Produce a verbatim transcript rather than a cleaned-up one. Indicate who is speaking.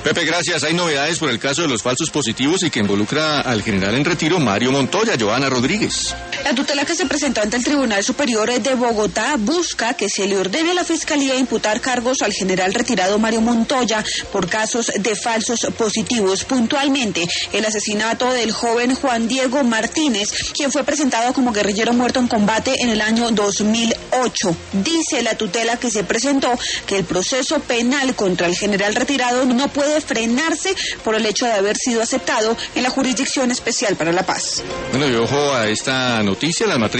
Speaker 1: Pepe, gracias. Hay novedades por el caso de los falsos positivos y que involucra al general en retiro Mario Montoya. Joana Rodríguez.
Speaker 2: La tutela que se presentó ante el Tribunal Superior de Bogotá busca que se le ordene a la Fiscalía imputar cargos al general retirado Mario Montoya por casos de falsos positivos. Puntualmente, el asesinato del joven Juan Diego Martínez, quien fue presentado como guerrillero muerto en combate en el año dos mil ocho. Dice la tutela que se presentó que el proceso penal contra el general retirado no puede frenarse por el hecho de haber sido aceptado en la Jurisdicción Especial para la Paz.
Speaker 1: Bueno, y ojo a esta noticia, las matrículas